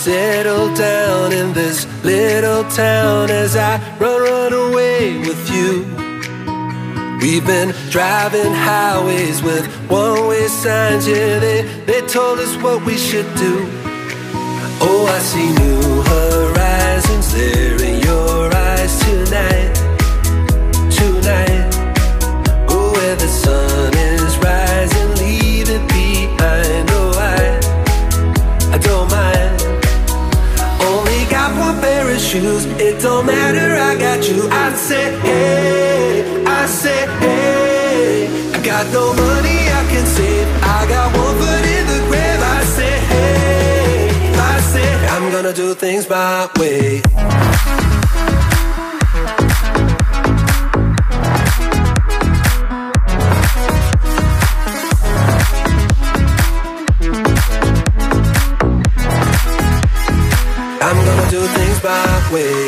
settle down in this little town as I run away with you. We've been driving highways with one-way signs, yeah, they told us what we should do. Oh, I see new horizons there in your eyes tonight, tonight. Go where the sun is rising, leave it behind. Oh, I don't mind. Only got one pair of shoes, it don't matter, I got you. I said hey, I said hey. I got no money I can save, I got one foot in the grave. I said hey, I said I'm gonna do things my way. I'm gonna do things my way.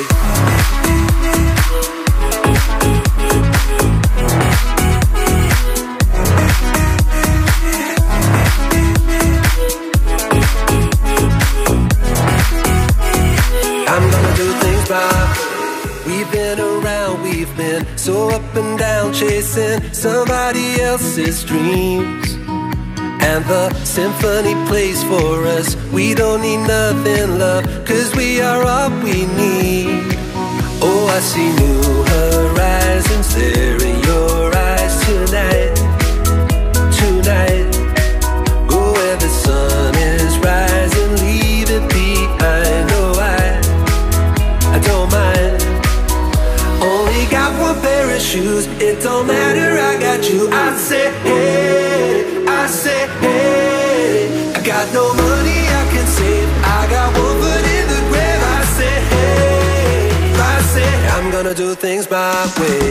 I'm gonna do things my way. We've been around, we've been so up and down, chasing somebody else's dreams. And the symphony plays for us. We don't need nothing, love, 'cause we are all we need. Oh, I see new horizons there in your eyes tonight, tonight. Go where the sun is rising, leave it behind. Oh, I don't mind. Only got one pair of shoes, it don't matter, I got you. I said hey, I said hey. I got no money I can save, I got one foot in the grave. I said hey, I said I'm gonna do things my way.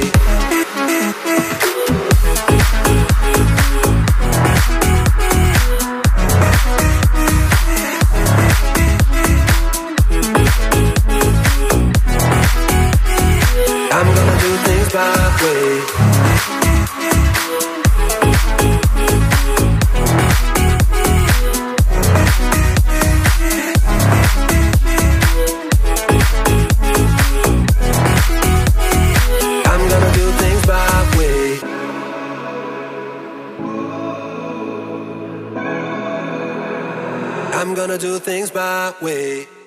I'm gonna do things my way. I'm gonna do things my way. I'm gonna do things my way.